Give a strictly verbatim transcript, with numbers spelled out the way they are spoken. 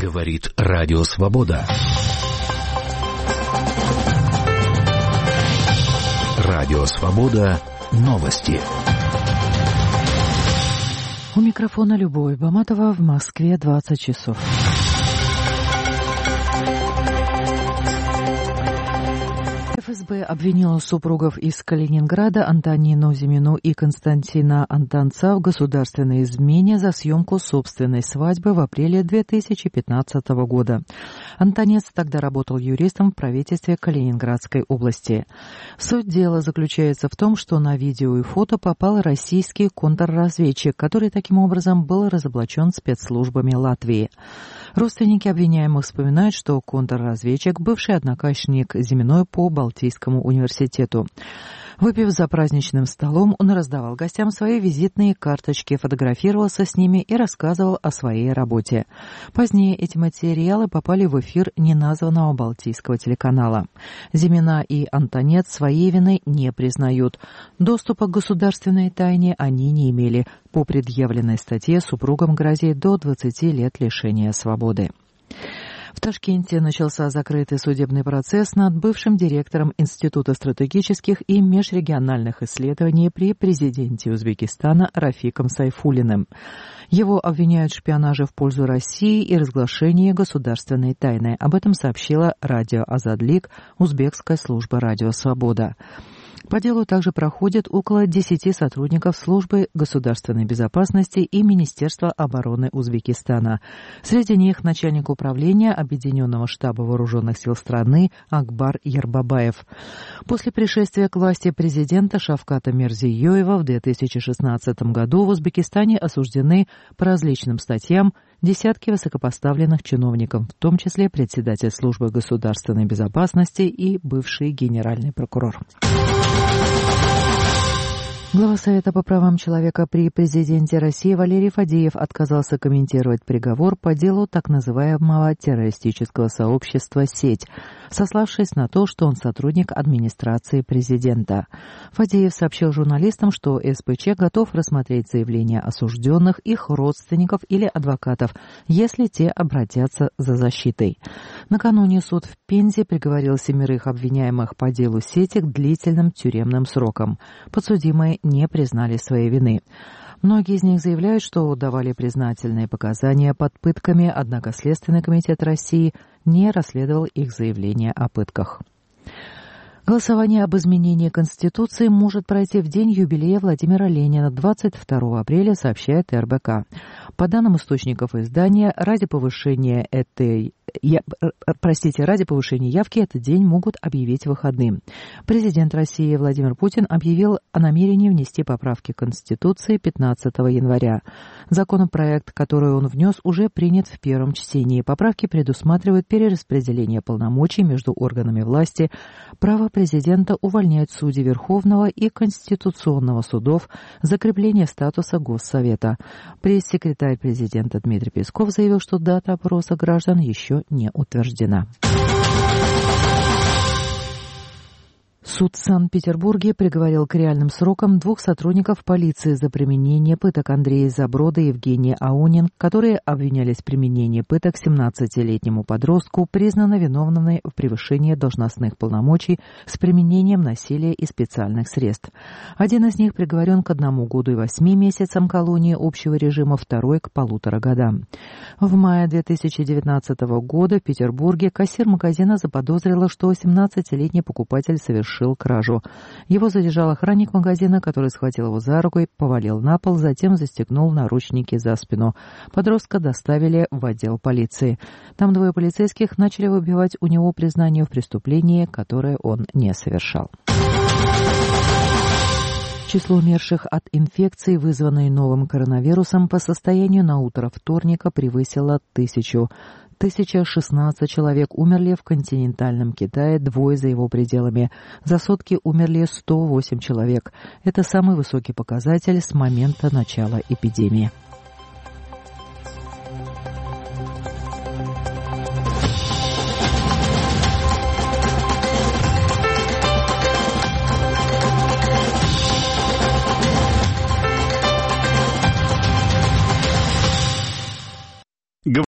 Говорит Радио Свобода. Радио Свобода. Новости. У микрофона Любовь Баматова. В Москве двадцать часов. эф эс бэ обвинила супругов из Калининграда Антонину Зимину и Константина Антонца в государственной измене за съемку собственной свадьбы в апреле две тысячи пятнадцатого года. Антонец тогда работал юристом в правительстве Калининградской области. Суть дела заключается в том, что на видео и фото попал российский контрразведчик, который таким образом был разоблачен спецслужбами Латвии. Родственники обвиняемых вспоминают, что контрразведчик – бывший однокашник Зиминой по Балтийскому университету. Выпив за праздничным столом, он раздавал гостям свои визитные карточки, фотографировался с ними и рассказывал о своей работе. Позднее эти материалы попали в эфир неназванного балтийского телеканала. Зимина и Антонец своей вины не признают. Доступа к государственной тайне они не имели. По предъявленной статье супругам грозит до двадцати лет лишения свободы. В Ташкенте начался закрытый судебный процесс над бывшим директором Института стратегических и межрегиональных исследований при президенте Узбекистана Рафиком Сайфуллиным. Его обвиняют в шпионаже в пользу России и разглашении государственной тайны. Об этом сообщила радио Азадлик, узбекская служба «Радио Свобода». По делу также проходят около десяти сотрудников Службы государственной безопасности и Министерства обороны Узбекистана. Среди них начальник управления Объединенного штаба вооруженных сил страны Акбар Ярбабаев. После пришествия к власти президента Шавката Мирзиёева в две тысячи шестнадцатом году в Узбекистане осуждены по различным статьям десятки высокопоставленных чиновников, в том числе председатель Службы государственной безопасности и бывший генеральный прокурор. Глава Совета по правам человека при президенте России Валерий Фадеев отказался комментировать приговор по делу так называемого террористического сообщества «Сеть», сославшись на то, что он сотрудник администрации президента. Фадеев сообщил журналистам, что эс пэ че готов рассмотреть заявления осужденных, их родственников или адвокатов, если те обратятся за защитой. Накануне суд в Пензе приговорил семерых обвиняемых по делу «Сети» к длительным тюремным срокам. Подсудимые не признали своей вины. Многие из них заявляют, что давали признательные показания под пытками, однако Следственный комитет России не расследовал их заявления о пытках. Голосование об изменении Конституции может пройти в день юбилея Владимира Ленина, двадцать второго апреля, сообщает эр бэ ка. По данным источников издания, ради повышения этой Я, простите, ради повышения явки этот день могут объявить выходным. Президент России Владимир Путин объявил о намерении внести поправки к Конституции пятнадцатого января. Законопроект, который он внес, уже принят в первом чтении. Поправки предусматривают перераспределение полномочий между органами власти, право президента увольнять судей Верховного и Конституционного судов, закрепление статуса Госсовета. Пресс-секретарь президента Дмитрий Песков заявил, что дата опроса граждан еще не утверждена. Суд в Санкт-Петербурге приговорил к реальным срокам двух сотрудников полиции за применение пыток: Андрея Заброда и Евгения Аунин, которые обвинялись в применении пыток семнадцатилетнему подростку, признаны виновными в превышении должностных полномочий с применением насилия и специальных средств. Один из них приговорен к одному году и восьми месяцам колонии общего режима, второй — к полутора годам. В мае две тысячи девятнадцатого года в Петербурге кассир магазина заподозрила, что семнадцатилетний покупатель совершил кражу. Его задержал охранник магазина, который схватил его за руку и повалил на пол, затем застегнул наручники за спину. Подростка доставили в отдел полиции. Там двое полицейских начали выбивать у него признание в преступлении, которое он не совершал. Число умерших от инфекции, вызванной новым коронавирусом, по состоянию на утро вторника превысило тысячу. тысяча шестнадцать человек умерли в континентальном Китае, двое за его пределами. За сутки умерли сто восемь человек. Это самый высокий показатель с момента начала эпидемии.